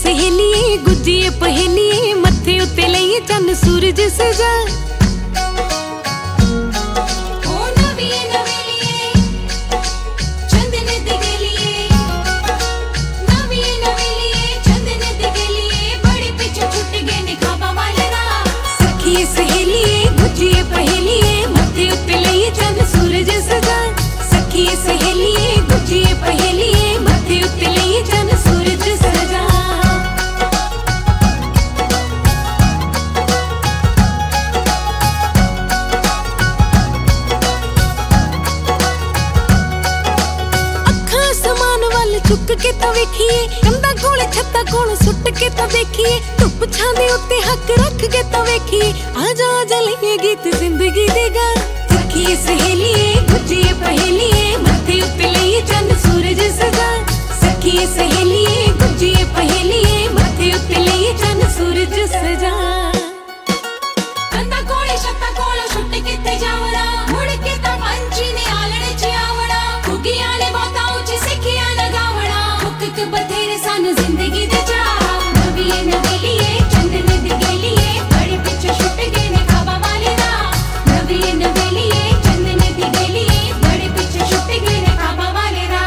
सहेलिए गुजिए पहेलिए मत्थे उत्ते लईए चन्न सूरज सजा। सहेलिए गुजिए पहेलिए मत्थे उत्ते लईए चन्न सूरज सजा। सखिए सहेलिए गुजिए पहेलिए मत्थे उत्ते लईए चन्न सूरज सजा। अखां समान वाल चुक के तां वेखिए, कंधा कोल छत्ता कोल सुट के तां देखिए, धुप छां दे उत्ते हक रख के तां वेखिए, आजा आजा लईए गीत जिंदगी दे गा। सखिए सहेलिए गुजिए पहेलिए मत्थे उत्ते लईए चन्न सूरज सजा। सखिए सहेलिए गुजिए पहेलिए मत्थे उत्ते लईए चन्न सूरज सजा। कंधा कोले छत्ता कोल सुट किते जावड़ा, मुड़ के तां पंछी ने आलणे च आवड़ा, कुगियां ने बहुता उच्च सिखिया लगावड़ा, हुक्क बथेरे सन जिंदगी दे जा। नवीए नवेलिए चंदन दी गेलिए बड़े पिछे छुट गए ने खाबा वाले दा। नवीए नवेलिए चंदन दी गेलिए बड़े पिछे छुट गए ने खाबा वाले दा।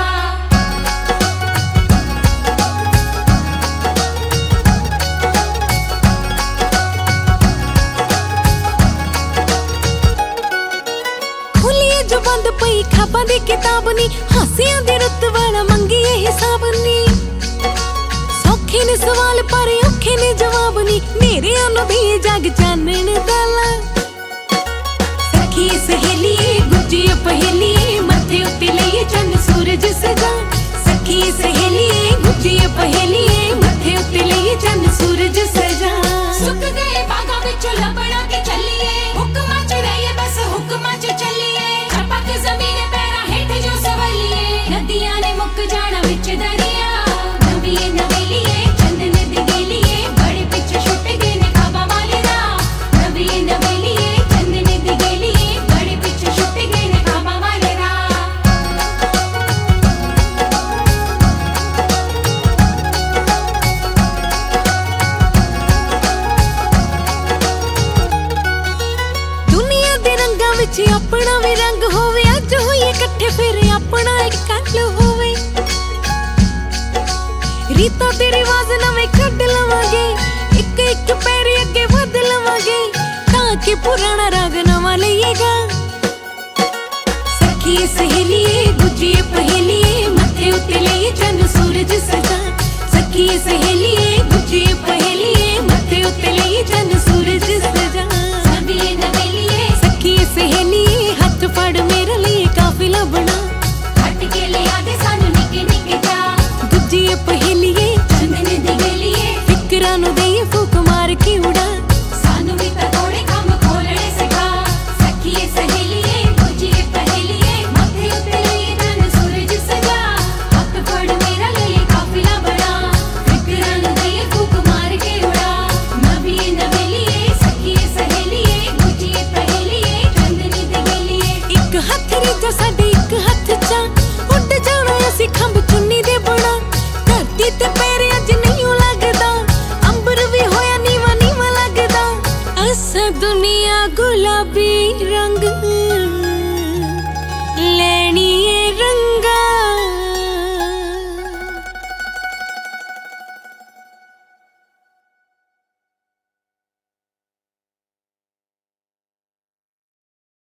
खुलिए जो बंद पई खाबा दी किताब नी, हासियां दे रुत वाला मंगिए हिसाब नी। सौखे ने सवाल पर औखे ने जवाब नी, मेरे आनो दी जग चानन दाला। सखिए सहेलिए गुजिए पहेलिए मत्थे उत्ते लईए चन्न सूरज सजा। सखिए सहेलिए गुजिए पहेलिए मत्थे उत्ते लईए चन्न सूरज सजा। सुक गए बागा विचों लबड़ा के चलिए, हुक्मां च रहिए बस हुक्मां च चलिए, छपक जमीन पैरां हेठ जो सवलिए, नदियां ने मुक जाना विच दरिया। नवीए नवेलिए चंदन दी गेलिए बड़े पिछे छुट गए ने खाबा वाले दा। नवीए नवेलिए चंदन दी गेलिए बड़े पिछे छुट गए ने खाबा वाले दा। दुनिया दे रंगां विच अपना भी रंग होवे, अज होइए इकट्ठे फिर अपना एक कल होवे। रीता ते रिवाज नवें कढ लवांगे, एक एक पैर अगे वध लवांगे, ताकि पुराना राग नवा लईएगा। सखिए सहेलिए गुजिए पहेलिए मत्थे उत्ते लईए चन्न सूरज सजा। सखिए सहेलिए गुजिए पहेलिए मत्थे उत्ते लईए चन्न सूरज सजा। नवीए नवेलिए सखिए सहेलिए हथ फड़ मेरे लिए काफिला बना, हट के लिया दे सानू निके निके जा। गुजिए पहेलिए चंदन दी गेलिए फिकरां नू देइए फूक मार के उड़ा, सानू भी तां थोड़े कम खोलणे सिखा। सखिए सहेलिए गुजिए पहेलिए मत्थे उत्ते लईए चन्न सूरज सजा। हथ फड़ मेरा लिए काफिला बना, फिकरां नू देइए फूक मार के उड़ा। नवीए नवेलिए सखिए सहेलिए गुजिए पहेलिए चंदन दी गेलिए, एक हथ रीजा साडे एक हथ चा, उड़ जाना असीं खंभ चुन्नी दे बना, धरती ते पैर अज